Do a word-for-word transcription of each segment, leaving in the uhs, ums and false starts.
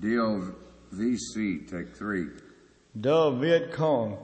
D O V C, take three. Da Viet Cong.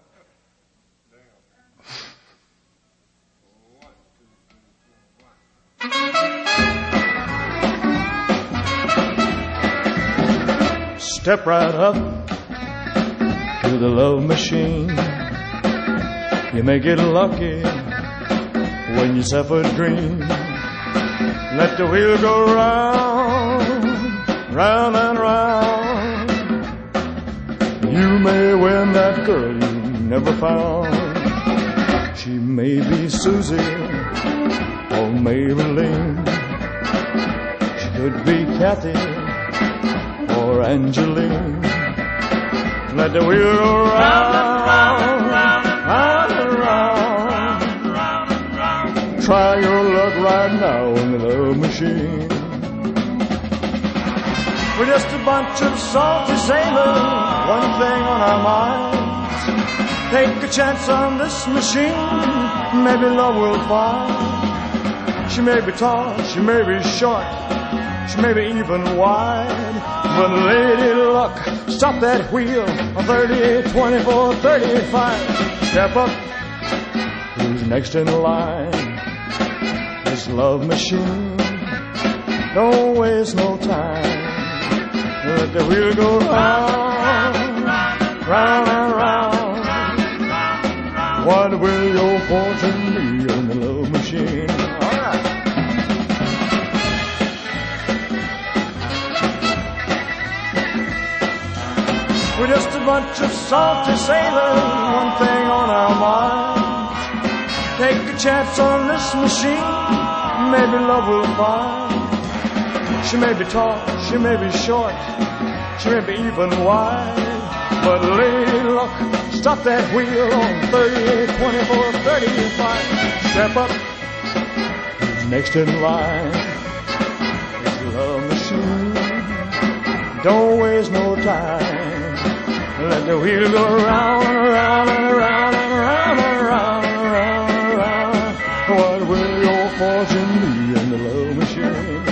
Step right up to the love machine. You may get lucky when you suffer a dream. Let the wheel go round, round and round. You may win that girl you never found. She may be Susie or Maybelline. She could be Kathy or Angeline. Let the wheel go round, round, round and round. Try your luck right now in the love machine. We're just a bunch of salty sailors, one thing on our minds. Take a chance on this machine, maybe love will find. She may be tall, she may be short, she may be even wide, but lady luck, stop that wheel on thirty-eight, twenty-four, thirty-five. Step up, who's next in line? This love machine, don't waste no time. Let the wheel go round, round and round. What will your fortune be on the love machine? All right. We're just a bunch of salty sailors, one thing on our minds. Take a chance on this machine, maybe love will find. She may be tall, she may be short, she may be even wide, but lady luck, stop that wheel on thirty-eight, twenty-four, thirty-five. Step up, who's next in line? It's the love machine, don't waste no time. Let the wheel go round and round and round and round and round and round and round. What will your fortune be in the love machine?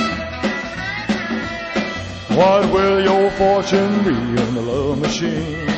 What will your fortune be in the love machine?